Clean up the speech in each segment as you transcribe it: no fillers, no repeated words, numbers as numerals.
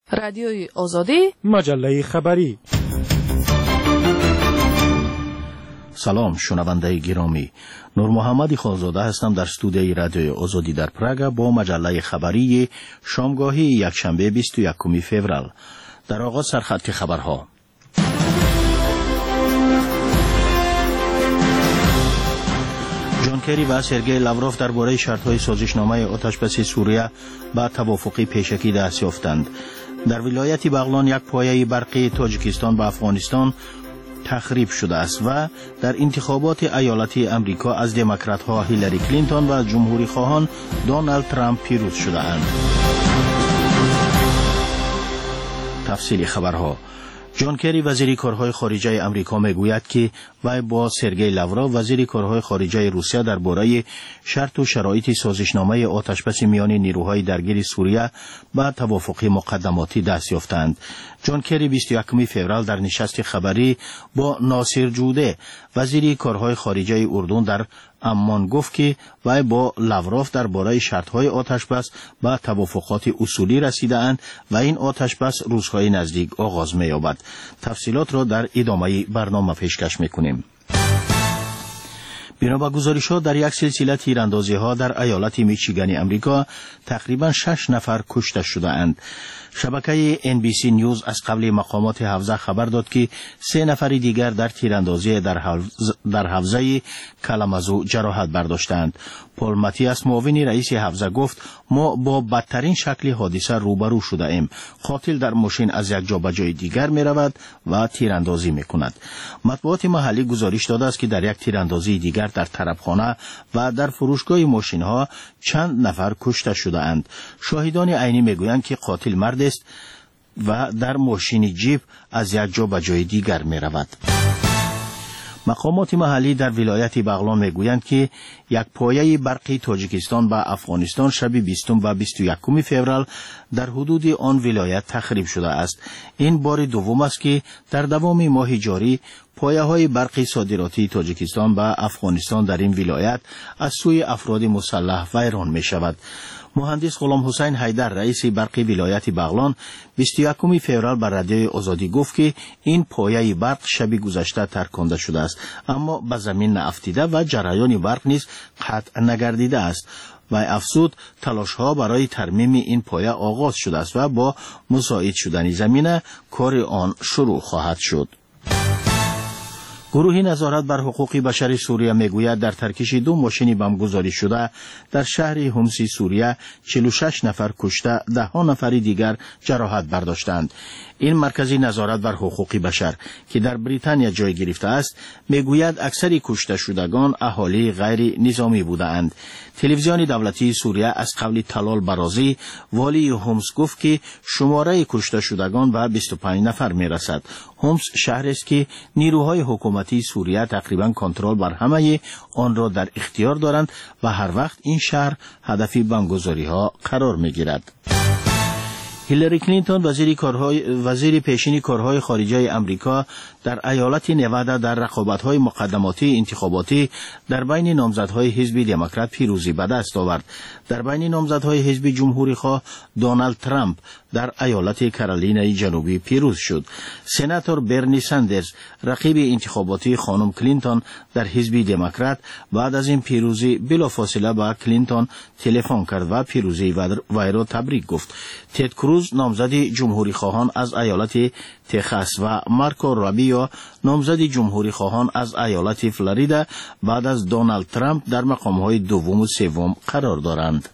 رادیوی آزادی، مجله خبری. سلام شنونده گرامی، نور محمد خانزاده هستم در استودیوی رادیوی آزادی در پراگ با مجله خبری شامگاهی یکشنبه 21 فوریه. در آغاز سرخط خبرها. جان کری و سرگئی لاوروف درباره شرط‌های سازشنامه آتشبسی سوریه با توافقی پیشکی دست یافتند. در ولایت بغلان یک پایه برقی تاجیکستان و افغانستان تخریب شده است و در انتخابات ایالتی امریکا از دموکرات‌ها هیلاری کلینتون و جمهوری خواهان دونالد ترامپ پیروز شده اند. تفصیل خبرها. جان کری وزیر کارهای خارجه امریکا میگوید که وی با سرگئی لاوروف وزیر کارهای خارجه روسیه درباره شرط و شرایط سازشنامه آتشبس میان نیروهای درگیر سوریه به توافق مقدماتی دست یافتند. جان کری 21 فوریه در نشست خبری با ناصر جوده وزیر کارهای خارجه اردن در عمان گفت که وی با لاوروف درباره شرط‌های آتشبس به توافقات اصولی رسیده‌اند و این آتشبس روزهای نزدیک آغاز می‌یابد. تفصیلات را در ادامه برنامه پیشکش می‌کنیم. بنا به گزارش‌ها در یک سلسله تیراندازی‌ها در ایالت میشیگان امریکا تقریباً 6 نفر کشته شده‌اند. شبکه NBC نیوز از قبل مقامات حوزه خبر داد که 3 نفر دیگر در تیراندازی در حوزه کلامازو جراحت برداشتند. پول ماتیاس معاون رئیس حوزه گفت ما با بدترین شکل حادثه روبرو شده ایم. قاتل در ماشین از یک جا به جای دیگر می رود و تیراندازی می کند. مطبوعات محلی گزارش داده است که در یک تیراندازی دیگر در طرفخانه و در فروشگاه ماشین ها چند نفر کشته شده اند. شاهدان عینی می گویند که قاتل مرد است و در ماشین جیپ از یک جا به جای دیگر می رود. مقامات محلی در ولایت بغلان میگویند که یک پایه برقی تاجیکستان و افغانستان شب 20 و 21 فوریه در حدود آن ولایت تخریب شده است. این بار دوم است که در دوام ماه جاری پایه‌های برقی صادراتی تاجیکستان و افغانستان در این ولایت از سوی افراد مسلح ویران می شود. مهندس غلام حسین حیدر رئیس برقی ولایت بغلان 21 فوریه بر رادیوی آزادی گفت که این پایه برق شب گذشته ترکانده شده است اما به زمین نافتیده و جریان برق نیز قطع نگردیده است. و افزود تلاش‌ها برای ترمیم این پایه آغاز شده است و با مساعد شدن زمینه کار آن شروع خواهد شد. گروه نظارت بر حقوق بشر سوریه میگوید در ترکش 2 ماشین بم گذاری شده در شهر حمص سوریه 46 نفر کشته 10 نفر دیگر جراحت برداشتند. این مرکز نظارت بر حقوق بشر که در بریتانیا جای گرفته است میگوید اکثر کشته شدگان اهالی غیر نظامی بودند. تلویزیون دولتی سوریه از قول طلال برازی والی حمص گفت که شماره کشته شدگان به 25 نفر میرسد. حمص شهر است که نیروهای حکومتی سوریه تقریبا کنترل بر همه آن را در اختیار دارند و هر وقت این شهر هدف بمبگذاری‌ها قرار میگیرد. هیلاری کلینتون وزیر پیشین کارهای خارجه امریکا در ایالت نوادا در رقابت‌های مقدماتی انتخاباتی در بین نامزدهای حزب دموکرات پیروزی به دست آورد. در بین نامزدهای حزب جمهوری خواه دونالد ترامپ در ایالت کارولینای جنوبی پیروز شد. سناتور برنی ساندرز رقیب انتخاباتی خانم کلینتون در حزب دموکرات بعد از این پیروزی بلافاصله با کلینتون تلفن کرد و پیروزی وی را تبریک گفت. تد کروز نامزد جمهوری خواهان از ایالت تگزاس و مارکو روبیو نامزد جمهوری خواهان از ایالت فلوریدا بعد از دونالد ترامپ در مقام‌های دوم و سوم قرار دارند.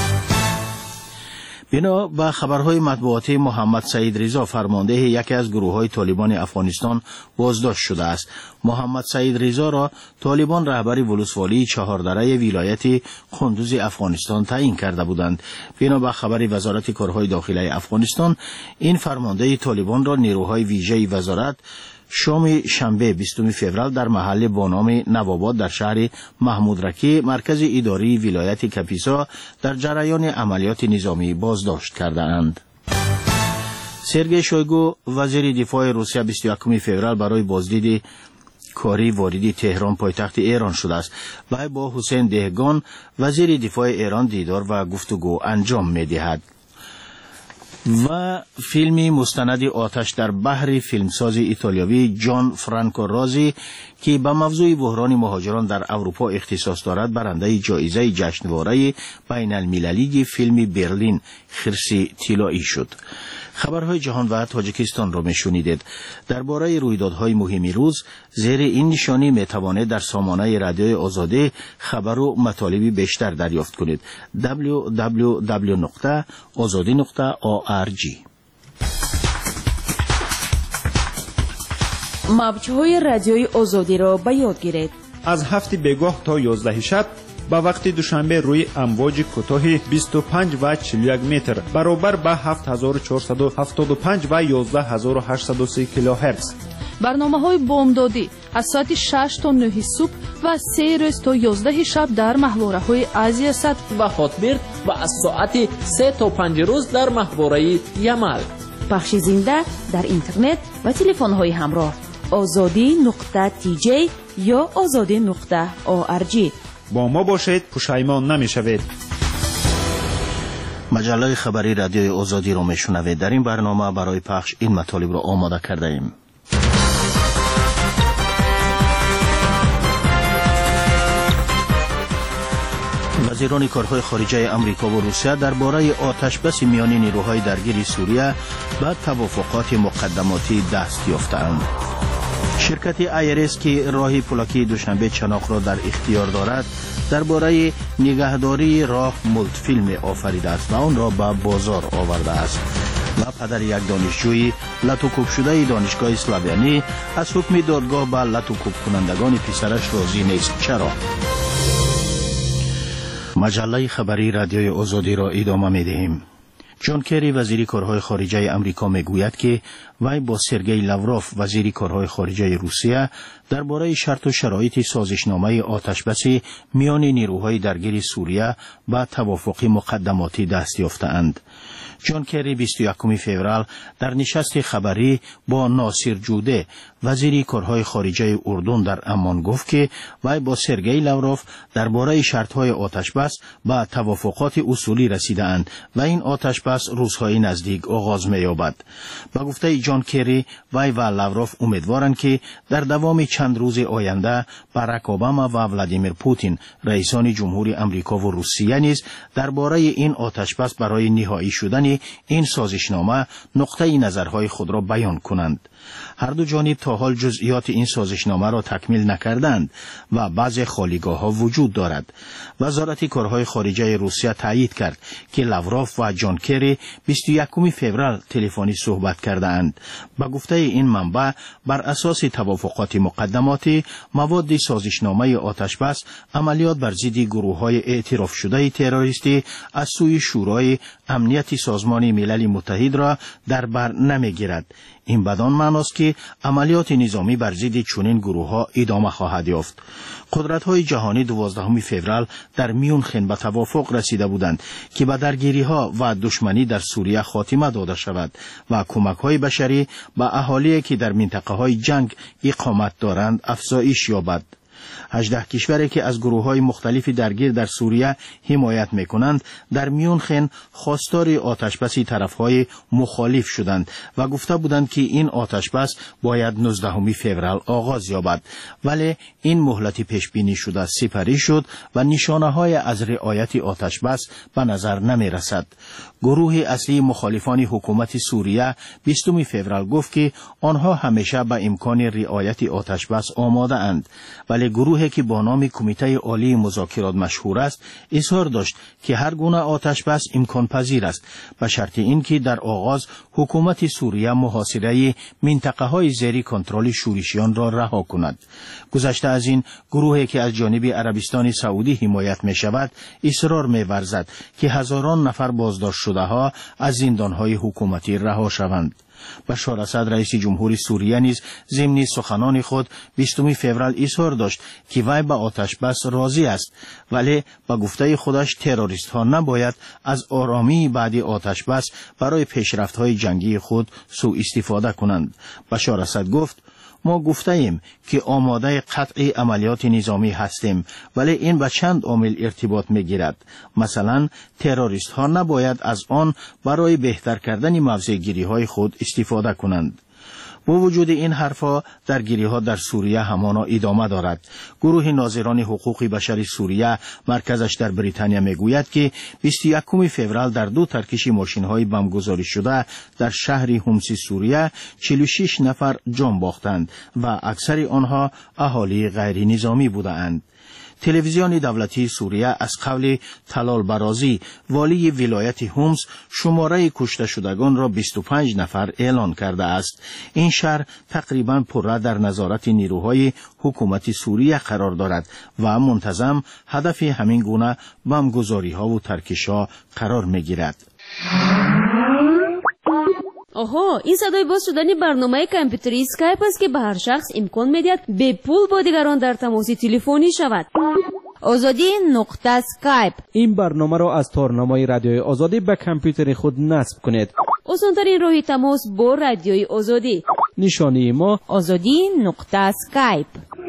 بنا به خبرهای مطبوعاتی محمد سعید رضا فرمانده یکی از گروه‌های طالبان افغانستان بازداشت شده است. محمد سعید رضا را طالبان رهبر ولسوالی چهاردره ولایت قندوز افغانستان تعیین کرده بودند. بنا به خبر وزارت کارهای داخلی افغانستان این فرمانده طالبان را نیروهای ویژه وزارت شام شنبه 20 فوریه در محل با نام نواباد در شهر محمود رکی مرکز اداری ولایت کاپیسا در جریان عملیات نظامی بازداشت کردند. سرگئی شویگو وزیر دفاع روسیه 21 فوریه برای بازدید کاری وارد تهران پایتخت ایران شده است و با حسین دهگان وزیر دفاع ایران دیدار و گفتگو انجام می‌دهد. و فیلمی مستند آتش در بحر فیلمساز ایتالیایی جان فرانکو رازی که به موضوع بحران مهاجران در اروپا اختصاص دارد برنده جایزه جشنواره بین المللی فیلم برلین خرسی طلایی شد. خبرهای جهان و تاجیکستان را میشنیدید. درباره رویدادهای مهم روز زیر این نشانی میتوانید در سامانه رادیوی آزادی خبر و مطالبی بیشتر دریافت کنید. www.azadi.org. موج‌های رادیوی آزادی را به یاد گیرید. از 7 بگاه تا 11 شب با وقت دوشنبه روی امواج کوتاه 25 و 41 متر برابر با 7475 و 11830 کیلوهرتز. برنامه‌های بامدادی از ساعت 6 تا 9 صبح و 3 روز تا 11 شب در محوره‌های آسیا صد و خاطبرد و از ساعت 3 تا 5 روز در محوره یمل. پخش زنده در اینترنت و تلفن‌های همراه azadi.tj یا azadi.org. با ما باشید، پشیمان نمی‌شوید. مجله خبری رادیوی آزادی را میشنوید. در این برنامه برای پخش این مطالب را آماده کرده ایم. وزیران کارهای خارجه امریکا و روسیه درباره آتشبس میان نیروهای درگیر سوریه به توافقات مقدماتی دست یافتند. شرکت ایرس که راه پلاکی دوشنبه چناق را در اختیار دارد درباره نگهداری راه مولت فیلم آفریده است و آن را به بازار آورده است. و پدر یک دانشجوی لطوکوب شده دانشگاه اسلاویانی از حکم دادگاه به لطوکوب کنندگان پسرش راضی نیست. چرا؟ مجله خبری رادیوی آزادی را ادامه می‌دهیم. جان کری وزیر کارهای خارجه امریکا میگوید که وی با سرگئی لاوروف وزیر کارهای خارجه روسیه درباره شرط و شرایط سازشنامه آتشبس میان نیروهای درگیر سوریه به توافق مقدماتی دست یافته‌اند. جان کری 21 فوریه در نشست خبری با ناصر جوده وزیر کارهای خارجه اردن در عمان گفت که وی با سرگئی لاوروف درباره شرط‌های آتشبس به توافقات اصولی رسیده‌اند و این آتشبس روزهای نزدیک آغاز می‌یابد. با گفته جان کری وی و لاوروف امیدوارند که در دوام چند روز آینده باراک اوباما و ولادیمیر پوتین رئیسان جمهوری امریکا و روسیه نیز درباره این آتشبس برای نهایی شدن این سازشنامه نقطه نظرهای خود را بیان کنند. هر دو جانب تا حال جزئیات این سازشنامه را تکمیل نکردند و بعضی خالیگاه‌ها وجود دارد. وزارت کارهای خارجه روسیه تایید کرد که لاوروف و جان کری 21 فوریه تلفنی صحبت کردند. با گفته این منبع بر اساس توافقات مقدماتی مواد سازشنامه آتشبس عملیات بر ضد گروه‌های اعتراف شده تروریستی از سوی شورای امنیت سازمان ملل متحد را در بر نمیگیرد. این بدان معناست که عملیات نظامی بر ضد چنین گروه‌ها ادامه خواهد یافت. قدرت‌های جهانی 12 فوریه در میونخن به توافق رسیده بودند که به درگیری‌ها و دشمنی در سوریه خاتمه داده شود و کمک‌های بشری به اهالی که در منطقه‌های جنگ اقامت دارند افزایش یابد. 18 کشوری که از گروه‌های مختلف درگیر در سوریه حمایت می‌کنند در میونخن خواستار آتشبس طرف‌های مخالف شدند و گفته بودند که این آتشبس باید 19 فوریه آغاز یابد، ولی این مهلت پیش بینی شده سپری شد و نشانه‌های از رعایت آتشبس به نظر نمی‌رسد. گروه اصلی مخالفان حکومت سوریه 20 فوریه گفت که آنها همیشه به امکان رعایت آتشبس آماده اند، ولی گروهی که با نام کمیته عالی مذاکرات مشهور است اظهار داشت که هر گونه آتشبس امکان پذیر است به شرط اینکه در آغاز حکومت سوریه محاصره منطقه‌های زیر کنترل شورشیان را رها کند. گذشته از این گروهی که از جانب عربستان سعودی حمایت می شود اصرار می ورزد که هزاران نفر بازداشت شده ها از زندان‌های حکومتی رها شوند. بشار اسد رئیس جمهوری سوریه نیز ضمن سخنان خود 20 فوریه اظهار داشت که وی به آتشبس راضی است، ولی با گفته خودش تروریست ها نباید از آرامی بعد آتشبس برای پیشرفت های جنگی خود سوء استفاده کنند. بشار اسد گفت ما گفته ایم که آماده قطع عملیات نظامی هستیم، ولی این به چند عامل ارتباط میگیرد. مثلا تروریست ها نباید از آن برای بهتر کردن موضع‌گیری های خود استفاده کنند. با وجود این حرفا، درگیری‌ها در سوریه همانا ادامه دارد. گروه ناظران حقوق بشر سوریه مرکزش در بریتانیا میگوید که 21 فوریه در 2 ترکش ماشین‌های بمبگذاری شده در شهر حمص سوریه 46 نفر جان باختند و اکثر آنها اهالی غیر نظامی بودند. تلویزیون دولتی سوریه از قول طلال برازی والی ولایت حمص شماره کشته شدگان را 25 نفر اعلان کرده است. این شهر تقریبا پره در نظارت نیروهای حکومت سوریه قرار دارد و منتظم هدف همین گونه بمبگذاری‌ها و ترکش‌ها قرار می‌گیرد. آها، این صدای باز شدن برنامه کامپیوتری اسکایپ است که به هر شخص امکان می‌دهد به پول با دیگران در تماس تلفنی شود. آزادی نقطه اسکایپ. این برنامه را از تارنمای رادیوی آزادی به کامپیوتر خود نصب کنید. آسان‌ترین راه تماس با رادیوی آزادی. نشانی ما آزادی نقطه اسکایپ.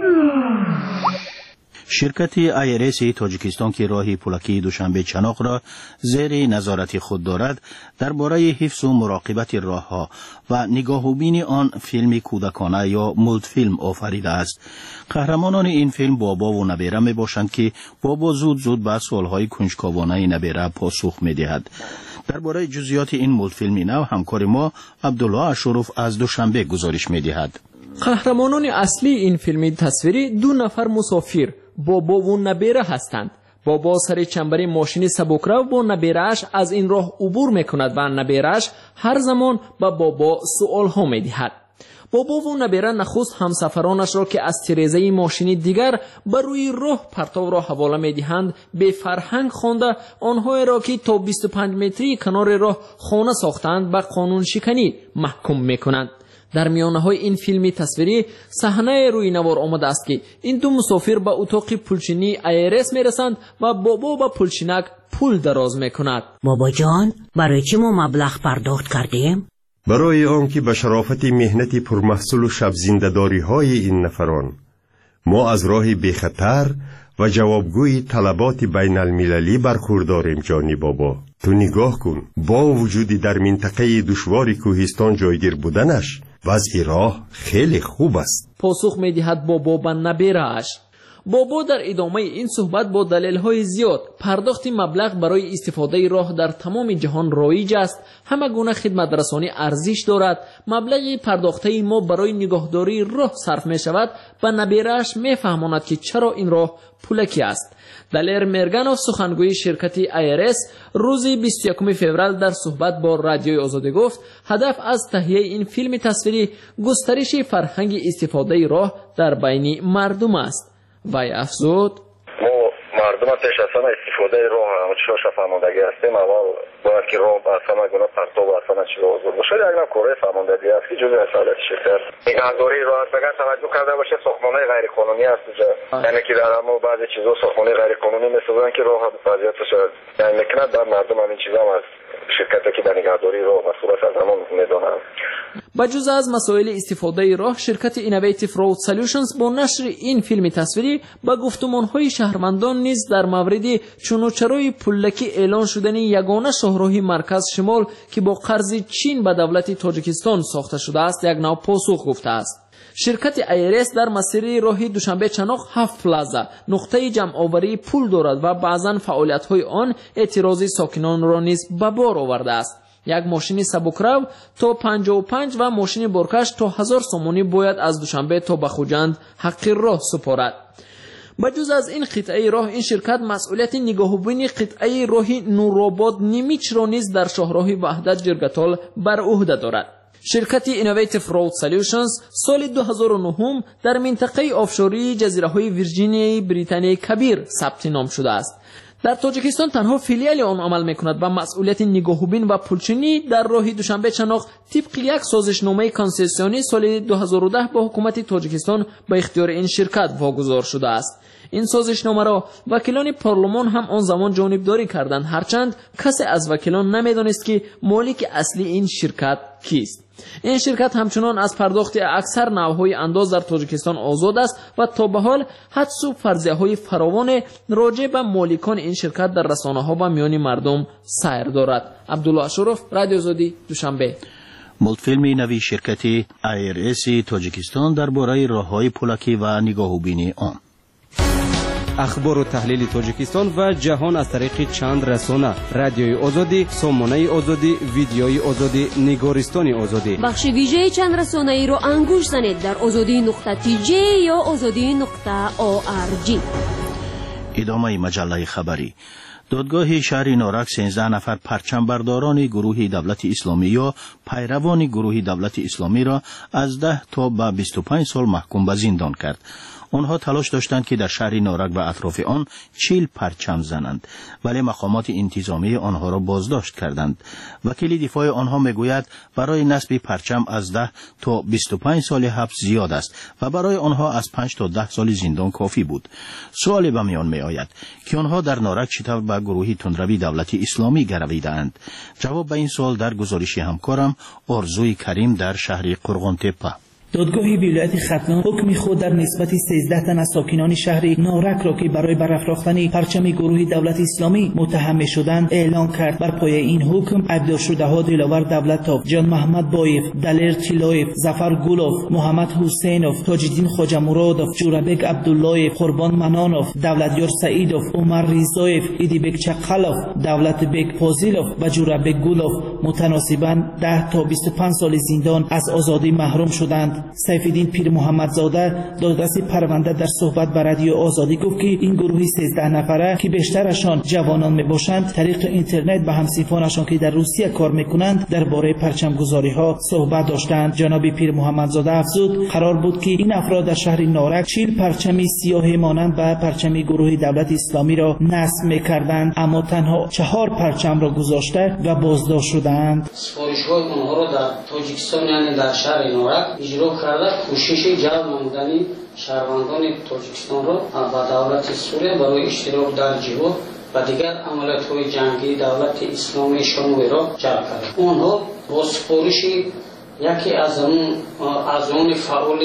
شرکت آیرس تاجیکستان که راه پولکی دوشنبه چناق را زیر نظارت خود دارد، درباره حفظ و مراقبت راهها و نگاهوبین آن فیلم کودکانه یا مولت فیلم آفریده است. قهرمانان این فیلم بابا و نبیره می باشند که بابا زود به سوالهای کنجکاوانه نبیره پاسخ می دهد. درباره جزئیات این مولت فیلم نو همکار ما عبدالله اشرف از دوشنبه گزارش می دهد. قهرمانان اصلی این فیلم تصویری 2 نفر مسافر بابا و نبیره هستند. بابا سر چنبر ماشین سبکرو با نبیره‌اش از این راه عبور میکند و نبیره‌اش هر زمان به بابا سوال ها میدهد. بابا و نبیره نخست همسفرانش را که از تیرزه ماشین دیگر بر روی راه پرتو را حواله میدهند به فرهنگ خوانده آنهایی را که تا 25 متری کنار راه خانه ساختند به قانون شکنی محکوم میکنند. در میانه‌های این فیلم تصویری صحنه روی نوار آمده است که این 2 مسافر به اتاق پولچینی آیرس میرسند و بابا به پولچینک پول دراز میکند. بابا جان، برای چی ما مبلغ پرداخت کردیم؟ برای آنکه به شرافت مهنت پرمحصول و شب زنده‌داری های این نفران ما از راه بیخطر و جوابگوی طلبات بین المللی برخورداریم. جانی بابا، تو نگاه کن، با وجود در منطقه دشوار کوهستان جایگیر بودنش وضع راه خیلی خوب است. پاسخ میدهد بابا به نبیره‌اش. بابا در ادامه این صحبت با دلایل زیاد پرداخت مبلغ برای استفاده راه در تمام جهان رایج است، همه گونه خدمت رسانی ارزش دارد، مبلغ پرداخته ما برای نگهداری راه صرف می شود، به نبیره‌اش می فهماند که چرا این راه پولکی است. دلیر مرگانوف سخنگوی شرکت آیرس روز 21 فوریه در صحبت با رادیوی آزادی گفت هدف از تهیه این فیلم تصویری گسترش فرهنگ استفاده راه در بین مردم است. وی افزود ما مردم پیش از همه استفاده راه چشم فهماندگی هستیم. اول باید که راه از همه گونه پرتاب و از همه چیز آزاد باشه. یک نوع کره فهماندگی است که جزء فعالیت شرکت نگهداری راه است. اگر توجه کرده باشه ساختمان غیر قانونی است اونجا، یعنی که در اما بعضی چیزا ساختمان غیر قانونی میسازن که راه وضعیتش یعنی میکنه در مردم همین چیزا هم از شرکتی که در نگهداری راه مسئول است از همون میدونن. بجز از مسائل استفاده راه، شرکت اینویتیو رود سولوشنز با نشر این فیلم تصویری به گفتمانهای شهروندان نیز در مورد چونوچرای پولکی اعلان شدن یگانه شاهراه مرکز شمال که با قرض چین به دولت تاجیکستان ساخته شده است یک نوع پاسخ گفته است. شرکت آیرس در مسیر راه دوشنبه چناق 7 پلازا نقطه جمع آوری پول دارد و بعضا فعالیت‌های آن اعتراض ساکنان را نیز به بار آورده است. یک ماشین سبکرو تا 55 و ماشین برکش تا 1000 سومونی باید از دوشنبه تا به خوجند حق راه سپارد. بجز از این قطعه راه، این شرکت مسئولیت نگاهبانی قطعه راه نورآباد نیمیچ را نیز در شاهراه وحدت جرگتال بر عهده دارد. شرکت اینویتیو رود سولوشنز سال 2009 در منطقه آفشوری جزیره‌های ویرجینیای بریتانیای کبیر ثبت نام شده است. در تاجیکستان تنها فیلیال آن عمل می‌کند و مسئولیت نگاهبین و پولچینی در راه دوشنبه چناق طبق یک سازشنامه کنسسیونی سال 2010 با حکومت تاجیکستان به اختیار این شرکت واگذار شده است. این سازشنامه را وکیلان پارلمان هم آن زمان جانبداری کردند، هرچند کسی از وکیلان نمیدانست که مالک اصلی این شرکت کیست. این شرکت همچنان از پرداخت اکثر نوهای انداز در تاجیکستان آزاد است و تا به حال حدس و فرضیه‌های فراوان راجع به مالکان این شرکت در رسانه‌ها و میان مردم سیر دارد. عبدالله اشرف، رادیو آزادی، دوشنبه. مولتفیلمی نوی شرکت IRS تاجیکستان درباره راه‌های پولکی و نگاهوبینی آن. اخبار و تحلیل تاجیکستان و جهان از طریق چند رسانه: رادیوی آزادی، سامانه آزادی، ویدیوی آزادی، نگارستان آزادی. بخش ویژه چند رسانه ای رو انگوش زنید در azadi.tj یا azadi.org. ادامه مجله خبری. دادگاه شهر نارک 13 نفر پرچم برداران گروه دولت اسلامی یا پیروان گروه دولت اسلامی را از 10 تا به 25 سال محکوم به زندان کرد. آنها تلاش داشتند که در شهر نارک و اطراف آن 40 پرچم زنند، ولی مقامات انتظامی آنها را بازداشت کردند. وکیل دفاع آنها میگوید برای نصب پرچم از 10 تا 25 سال حبس زیاد است و برای آنها از 5 تا 10 سال زندان کافی بود. سوالی به میان می آید که آنها در نارک چطور به گروه تندروی دولت اسلامی گرویدند. جواب به این سوال در گزارش همکارم آرزوی کریم در شهر قرغانتپه. دادگاه ولایت ختلان حکم خود در نسبت 13 تن از ساکنان شهر نارک را که برای برافراختن پرچم گروه دولت اسلامی متهم شدند اعلان کرد. بر پایه این حکم عبدال شده ها دلاور دولتوف، جان محمد بایف، دلیر چلایف، ظفر گلوف، محمد حسینوف، تاجدین خواجه مرادوف، جورابک عبداللهیف، قربان منانوف، دولتیار سعیدوف، عمر ریزایف، ایدیبک چقلوف، دولت بک پازیلوف و جورابک گلوف متناسباً 10 تا 25 سال زندان از آزادی محروم شدند. سیفالدین پیر محمدزاده دادرس پرونده در صحبت با رادیو آزادی گفت که این گروه 13 نفره که بیشترشان جوانان میباشند طریق اینترنت به همسیفانشان که در روسیه کار میکنند درباره پرچم گذاری ها صحبت داشتند. جناب پیر محمدزاده افزود قرار بود که این افراد در شهر نارک 40 پرچم سیاه مانند به پرچم گروه دولت اسلامی را نصب میکردند، اما تنها 4 پرچم را گذاشته و بازداشت شدند. سفارش‌های اونها را در تاجیکستان یعنی در شهر نارک اجرا کرده کوشش جلب نمودن شهروندان تاجیکستان را با دولت سوریه برای اشتراک در جهاد و دیگر عملیات‌های جنگی دولت اسلامی شامل را جلب کرده. آنها با سفارش یکی از آن فعال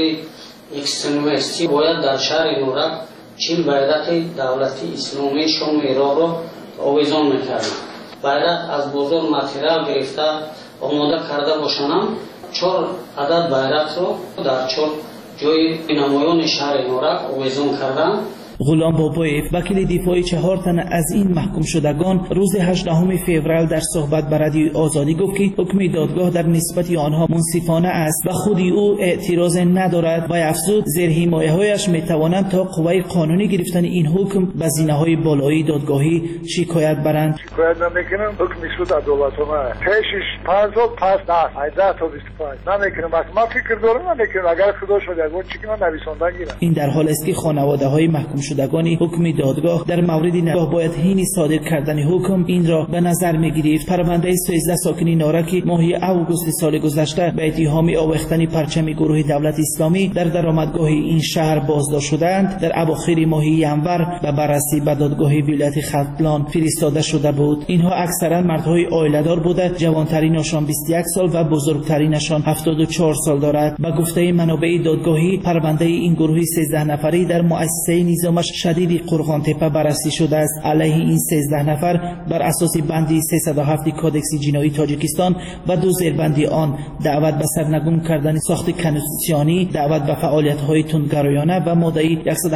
اکستریمیستی باید در شهر نارک 40 بیرق دولت اسلامی شامل را آویزان می‌کردند. بیرق از بازار متریال گرفته آماده کرده باشند. 4 عدد بیرق را در 4 جای نمایان شهر نارک آویزان کردند. غلام بابایف وکیل دفاع 4 تن از این محکوم شدگان روز 18 فوریه در صحبت با رادیو آزادی گفت که حکم دادگاه در نسبت آنها منصفانه است و خود او اعتراض ندارد و افزود زیر حمایه‌هایش میتوانند تا قوه قانونی گرفتن این حکم به زینه‌های بالایی دادگاهی شکایت برند. شکایت نمیکنم، حکم شد عدالتانه پیشش 5 تا پس 10 تا 25 نمیکنم، بس ما فکر دارم نمیکنم اگر خدا شد اگه چیکار نویسنده گیرم. این در حالی است که خانواده‌های محکوم شدگانی حکم دادگاه در مورد نگاه باید حین صادر کردن حکم این را به نظر می‌گیرید. پرونده 13 ساکنی نارک ماه اوگوست سال گذشته به اتهام آویختن پرچم گروه دولت اسلامی در درآمدگاه این شهر بازداشت شدند در اواخر ماه ینور و بررسی به دادگاه ولایت ختلان فرستاده شده بود. اینها اکثرا مردهای عائله‌دار بوده، جوانترینشان 21 سال و بزرگترینشان 74 سال دارد. به گفته منابع دادگاهی پرونده این گروه 13 نفری در مؤسسه نظام شدید قرغانتپه بررسی شده است. علیه این 13 نفر بر اساس بند 307 کادکس جنایی تاجیکستان و 2 زیربند آن دعوت به سرنگون کردن ساخت کنستیتوسیونی، دعوت به فعالیت‌های تندگرایانه و ماده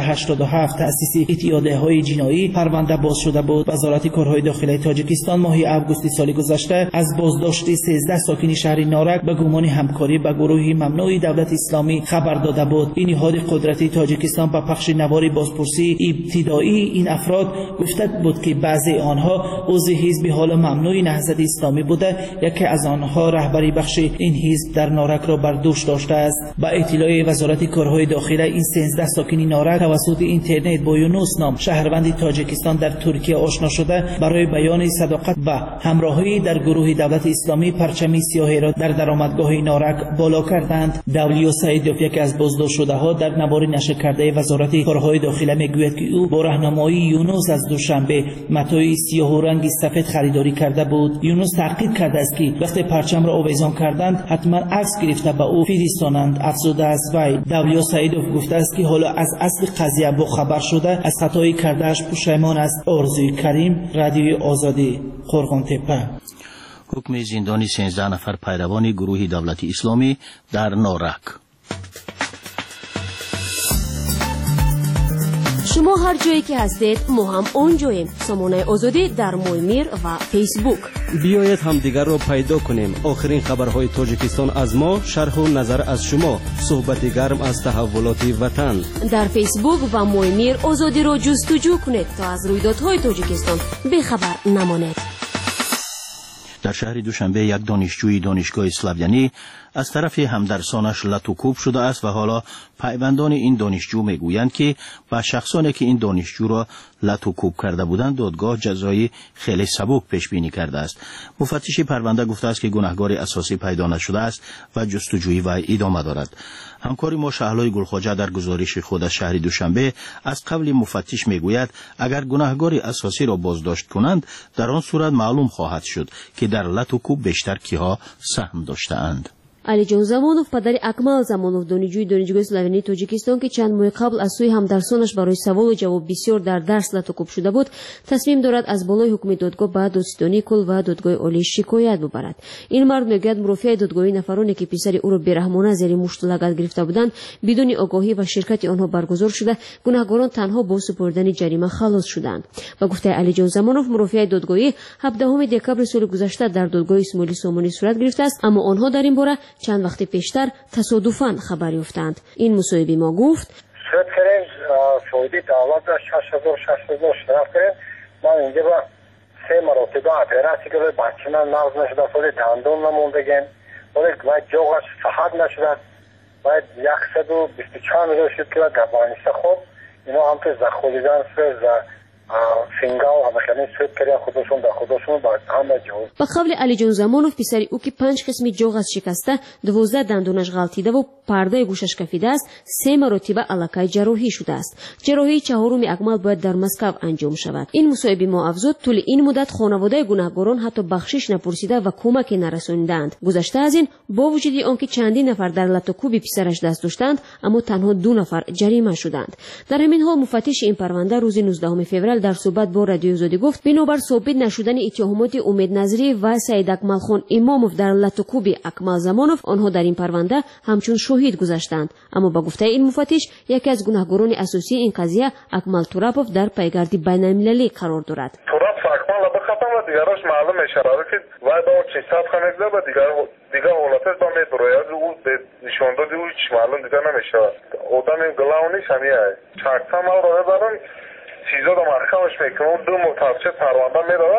187 تأسیس اتحادیه‌های جنایی پرونده باز شده بود. وزارت کارهای داخلی تاجیکستان ماه اوگوست سال گذشته از بازداشت 13 ساکن شهر نارک به گمان همکاری با گروه ممنوع دولت اسلامی خبر داده بود. این نهاد قدرتی تاجیکستان با پخش نوار بازپرسی ابتدایی این افراد گفته بود که بعضی آنها عضو حزب حال ممنوع نهضت اسلامی بوده، یکی از آنها رهبری بخش این حزب در نارک را بر دوش داشته است. با اطلاع وزارت کارهای داخلی این 13 ساکن نارک توسط اینترنت با یونس نام شهروند تاجیکستان در ترکیه آشنا شده برای بیان صداقت و همراهی در گروه دولت اسلامی پرچم سیاه را در درآمدگاه نارک بالا کردند. دولیا سعیدوف یکی از بازداشت شده ها در نوار نشر کرده وزارت کارهای داخلی میگوید که او با راهنمایی یونس از دوشنبه متای سیاه و رنگی سفید خریداری کرده بود. یونس تاکید کرده است که وقتی پرچم را آویزان کردند حتما عکس گرفته به او فرستانند. افزوده است وی دولیا سعیدوف گفته است که حالا از اصل قضیه با خبر شده از خطای کردهش پشیمان است. آرزوی کریم، رادیوی آزادی، قرغن‌تپه. حکم زندانی 13 نفر پیروان گروه دولت اسلامی در نارک. شما هر جایی که هستید ما هم اونجاییم. سامانه آزادی در مویمیر و فیسبوک. بیایید همدیگر را پیدا کنیم. آخرین خبرهای تاجیکستان از ما، شرح و نظر از شما، صحبت گرم از تحولات وطن. در فیسبوک و مویمیر آزادی را جستجو کنید تا از رویدادهای تاجیکستان بیخبر نمانید. در شهر دوشنبه یک دانشجوی دانشگاه اسلاویانی از طرف همدرسانش لطوکوب شده است و حالا پیوندان این دانشجو میگویند که با شخصانی که این دانشجو را لطوکوب کرده بودند دادگاه جزایی خیلی سبک پیش بینی کرده است. مفتش پرونده گفته است که گناهکار اساسی پیدا نشده است و جستجوی وی ادامه دارد. همکار ما شهلای گلخواجه در گزارش خود از شهر دوشنبه از قبل مفتش میگوید اگر گناهکار اساسی را بازداشت کنند در آن صورت معلوم خواهد شد که در لطوکوب بیشتر کیها سهم داشته‌اند. علیجان زمانوف پدر اکمال زمانوف دانشجوی دانشگاه اسلاویانی تاجیکستان که چند ماه قبل از سوی همدرسانش برای سوال و جواب بسیار در درس لطوکوب شده بود تصمیم دارد از بالای حکم دادگاه به دادستانی کل و دادگاه عالی شکایت ببرد. این مرد میگوید مرافع دادگاهی نفرانی که پسر او را بیرحمانه زیر مشت لگد گرفته بودند بدون آگاهی و شرکت آنها برگزار شده گناهکاران تنها با سپردن جریمه خلاص شدند. با گفته علیجان زمانوف مرافع دادگاهی 17 دکبر سال گذشته در دادگاه اسماعیلی سامانی صورت گرفته است اما آنها در این باره چند وقت پیشتر تصادفاً خبر یافتند. این مصاحبه ما گفت شد کردیم سعودی دعوت داشت 6,000 شرف کردیم. ما اینجا با 3 مرتبه اپراسی که بچه من مغز نشده سالی دندون نموندگیم باید جوغش صحت نشده باید 124 میلیون شد که گبانیسته خود اینا هم که زخولیدن فینگا و همه سوید کردن خودشون با همه جوز. با قول علیجان زمانوف پسری او که 5 قسمی جوغ از شکسته 12 دندونش غلطیده و پرده گوشش کفیده است 3 مرتبه علاقه جراحی شده است. جراحی چهارم اکمال باید در مسکو انجام شود. این مصاحبه ما افزود طول این مدت خانواده گناهکاران حتی بخشش نپرسیده و کمک نرساندند. گذشته از این با وجود آنکه چندین نفر در لطوکوب پسرش دست داشتند اما تنها 2 نفر جریمه شدند. در همین حال مفتش این پرونده روز 19 فوریه در صحبت با رادیو آزادی گفت بنابر ثابت نشدن اتهامات امید نظری و سید اکمل خان اماموف در لطوکوب اکمل زمانوف آنها در این پرونده همچون شهید گذشتند. اما با گفته این مفتش یکی از گناهکاران اساسی این قضیه اکمل توراپوف در پایگرد بین‌المللی قرار دارد. توراپوف اکمل بخاطر و دیگرش معلوم میشه که وای با چیزات خنده و دیگر حالات با میبروید او نشون دادی او هیچ معلوم دیگر نمیشه. آدم گلاونی سمیه چرتا ما رو ببرن چیزا رو محکمش میکنه اون 2 متوجه پرونده میره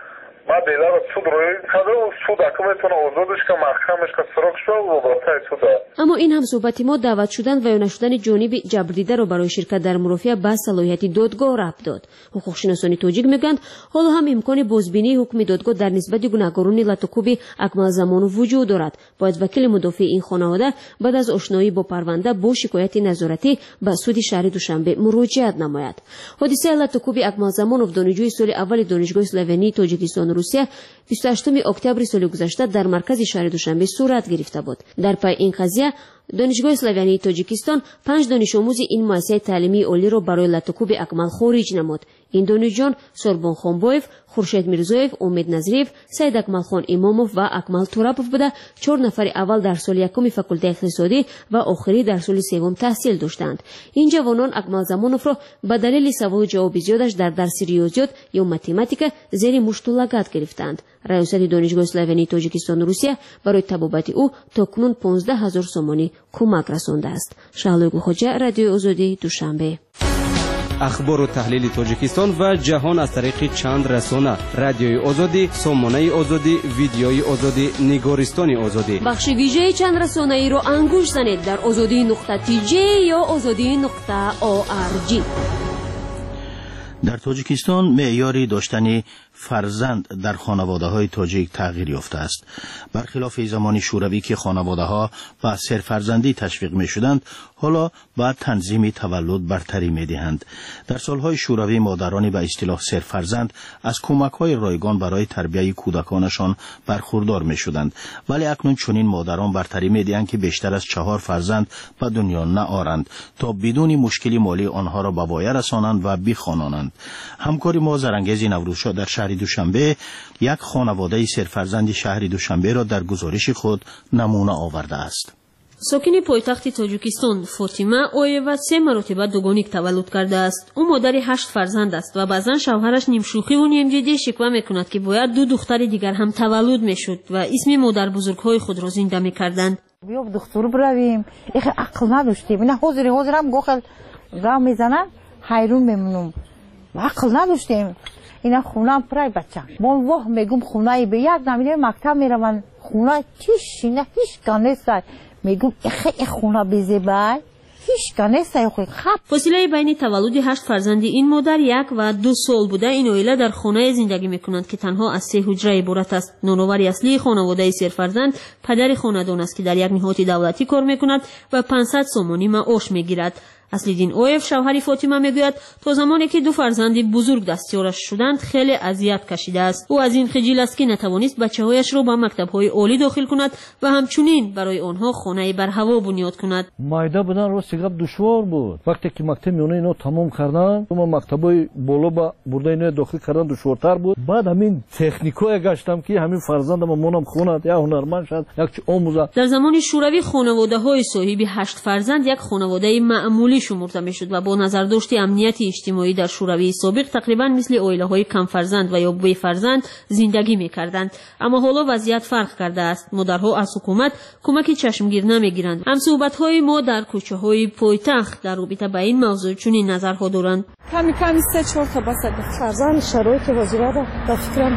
ما دیلا رو سود روی کرده و سود اکمتون آزادش که محکمش که سرک شد و براتای سوده. اما این هم صحبت ما دعوت شدن و یا نشدن جانب جبردیده رو برای شرکت در مرافعه به صلاحیت دادگاه ربط داد. حقوق شناسان تاجیک میگند حالا هم امکان بازبینی حکم دادگاه در نسبت گناهکاران لطوکوب اکمل زمانوف وجود دارد. باید وکیل مدافع این خانواده بعد از آشنایی با پرونده با شکایت نظارتی به سود شهر دوشنبه مراجعت نماید. حادثه لطوکوب اکمل زمانوف دانشجوی سال اول دانشگاه اسلاویانی تاجیکستان روسیه 28 اکتبر سال گذشته در مرکز شهر دوشنبه صورت گرفته بود. در پای این قضیه دانشگاه اسلاویانی تاجیکستان 5 دانش آموز این مؤسسه تعلیمی عالی را برای لطوکوب اکمل خارج نمود. این دانشجویان سوربون خانبویف، خورشید میرزویف، امید نظریف، سید اکمل خان اماموف و اکمل توراپوف بوده 4 نفر اول در سال یکم فاکولته اقتصادی و آخری در سال سوم تحصیل داشتند. این جوانان اکمل زمانوف را به دلیل سوال و جواب زیادش در درس ریاضیات یا متماتیک زیر مشت لگد گرفتند. ریاست دانشگاه اسلاویانی تاجیکستان روسیه برای طبابت او تاکنون 15,000 سومانی کمک رسانده است. شهلای گلخواجه، رادیو آزادی، دوشنبه. اخبار و تحلیل تاجیکستان و جهان از طریق چند رسانه: رادیوی آزادی، سامانه آزادی، ویدیوی آزادی، نگارستان آزادی. بخش ویژه چند رسانه ای را انگوش زنید در azadi.tj یا azadi.org. در تاجیکستان معیار داشتن فرزند در خانواده‌های تاجیک تغییر یافته است. برخلاف زمان شوروی که خانواده‌ها به سرفرزندی تشویق می‌شدند، حالا با تنظیم تولد برتری می‌دهند. در سالهای شوروی مادران به اصطلاح سرفرزند از کمک‌های رایگان برای تربیت کودکانشان برخوردار می‌شدند، ولی اکنون چنین مادران برتری می‌دهند که بیشتر از 4 فرزند به دنیا نآورند تا بدون مشکلی مالی آنها را به پایه رسانند و بخوانانند. همکاری ما زرانگیز نوروزشاه در شهر دوشنبه یک خانواده سرفرزند شهر دوشنبه را در گزارش خود نمونه آورده است. ساکن پایتخت تاجیکستان فاطمه اویوا 3 مرتبه دوگانیک تولد کرده است. او مادر 8 فرزند است و بعضا شوهرش نیم شوخی و نیم جدی شکوه میکند که باید 2 دختر دیگر هم تولد میشد و اسم مادر بزرگهای خود را زنده میکردند. بیا دکتر برویم. اخ عقل نداشتیم. نه حاضرم گوخل راه میزنن حیرون میمونم. عقل نداشتیم. اینا خونه پرای بچه. من واه میگم خونه به یک نمیره مکتب میرم. خونه چیش نه هیچ کنیست. میگم اخ خونه بزیبای هیچ کنیست. فاصله بین تولد 8 فرزند این مادر 1 و 2 سال بوده. این عائله در خانه زندگی میکنند که تنها از 3 حجره عبارت است. نانآور اصلی خانواده سرفرزند پدر خاندان است که در یک نهاد دولتی کار میکند و 500 سومانی معاش میگیرد. اصلیدین اویف شوهر فاطمه میگوید تا زمانی که 2 فرزند بزرگ دستیارش شدند خیلی اذیت کشیده است. او از این خجل است که نتوانست بچه‌هایش را به مکتب‌های عالی داخل کند و همچنین برای آنها خانه بر هوا بنیاد کند. مایده بودن راست گپ دشوار بود. وقتی که مکتب میونه اینو تمام کردن، ما مکتبای بالا با برده اینو داخل کردن دشوارتر بود. بعد همین تکنیکای گشتم که همین فرزندم مونم خوند یا هنرمند شد یک آموزه. در زمان شوروی خانواده‌های صاحب 8 فرزند یک خانواده معمولی شمرده میشد و با نظر داشت امنیت اجتماعی در شوروی سابق تقریبا مثل عائله‌های کم فرزند و یا بی فرزند زندگی می‌کردند. اما حالا وضعیت فرق کرده است. مادرها از حکومت کمک چشمگیر نمی‌گیرند. هم صحبت‌های ما در کوچه‌های پایتخت در رابطه با این موضوع چنین نظرها دارند. کمی 3-4 تا بس فرزند شرایط وضعیت در فکرم،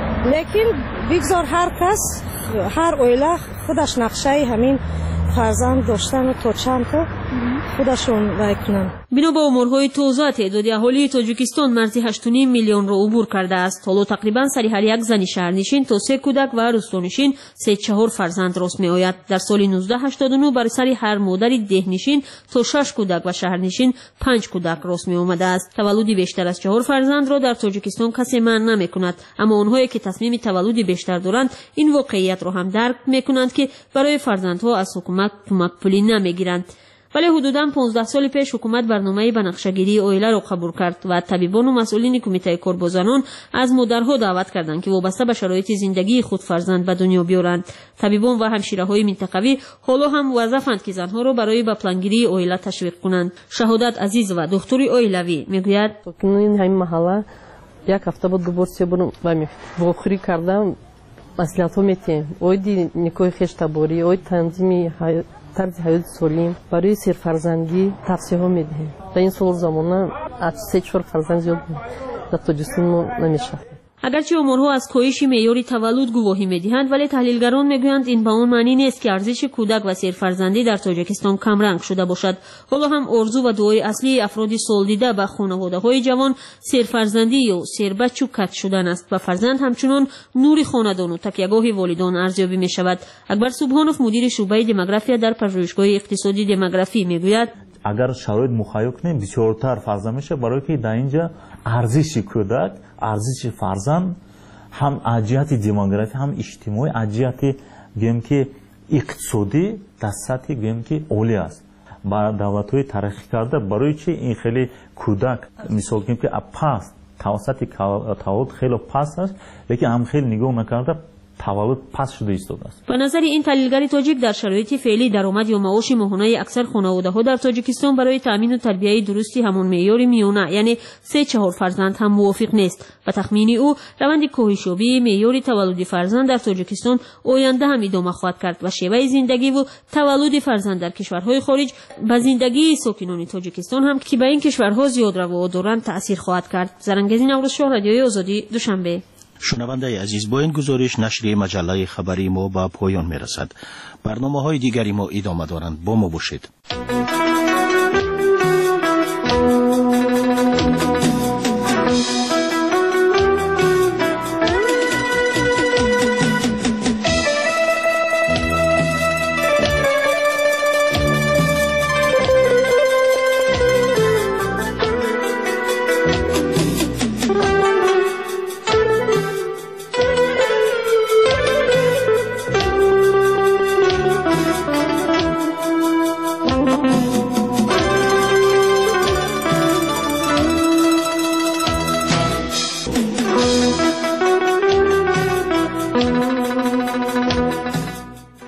لیکن بگذار هر کس هر عائله خودش نقشه همین فرزند داشتن و تا چند تا خودشون رای کنن. بنا به امورهای تازه تعداد اهالی تاجیکستان مرز 8.5 میلیون را عبور کرده است. حالا تقریبا سر هر یک زن شهرنشین تا 3 کودک و روستانشین 3-4 فرزند راست می آید. در سال 1989 بر سر هر مادر دهنشین تا 6 کودک و شهرنشین 5 کودک راست می آمده است. تولد بیشتر از 4 فرزند را در تاجیکستان کسی منع نمی کند، اما آنهایی که تصمیم تولد بیشتر دارند این واقعیت را هم درک می کنند که برای فرزندها از حکومت کمک پولی نمی گیرند. ولی حدوداً 15 سال پیش حکومت برنامه بنفشه‌گیری عائله را قبول کرد و طبیبان و مسئولین کمیته کاربازانان از مادرها دعوت کردند که وابسته به شرایط زندگی خود فرزند به دنیا بیارند. طبیبان و همشیره‌های منطقوی حالا هم وظیفه‌اند که زنها را برای به پلانگیری عائله تشویق کنند. شهادت عزیز و دکتر عائلوی میگوید این همین محله یک هفته بود گبرسی برم و بخوری کردم مسئله‌ها میتیم. اویدی نیکوی خشتباری، اوید تنظیمی طرز حیات سالم برای سرفرزندی توصیه ها میدهیم. در این سال زمانه از 3-4 فرزند زیاد در تاجیکستان نمیشه. اگرچه امورها از کاهش معیار تولد گواهی میدهند، ولی تحلیلگران میگویند این به آن معنی نیست که ارزش کودک و سرفرزندی در تاجیکستان کم رنگ شده باشد. حالا هم آرزو و دعای اصلی افراد سالدیده به خانواده‌های جوان سرفرزندی یا سربچه کت شدن است و فرزند همچنان نور خاندان و تکیه‌گاه والدان ارزیابی میشود. اکبر سبحانوف مدیر شعبه دموگرافی در پژوهشگاه اقتصادی دموگرافی میگوید اگر شرایط مخیل کنیم بسیارتر فرزند میشه، برای که در اینجا ارزش کودک، ارزش فرزند هم از جهت دموگرافی هم اجتماعی از جهت گویم که اقتصادی در سطح گویم که عالی است. با دولت‌های ترقی کرده برای چه این خیلی کودک مثال گویم که پست توسط تولد خیلی پست است، لیکن هم خیلی نگاه نکرده تولد پس شده ایستاده است. به نظر این تحلیلگر تاجیک در شرایط فعلی درآمد یا معاش ماهانه اکثر خانواده‌ها در تاجیکستان برای تامین و تربیت درستی همان معیار میانه یعنی 3-4 فرزند هم موافق نیست. و تخمین او روند کاهش‌یابی معیار تولد فرزند در تاجیکستان آینده هم ادامه خواهد کرد و شیوه زندگی و تولد فرزند در کشورهای خارج به زندگی ساکنان تاجیکستان هم که به این کشورها زیاد روا دارند تأثیر خواهد کرد. زرانگیز نوروزشاه، رادیوی آزادی، دوشنبه. شنونده عزیز، با این گزارش نشریه مجله خبری ما به پایان میرسد. برنامه‌های دیگری ما ادامه دارند. با ما باشید.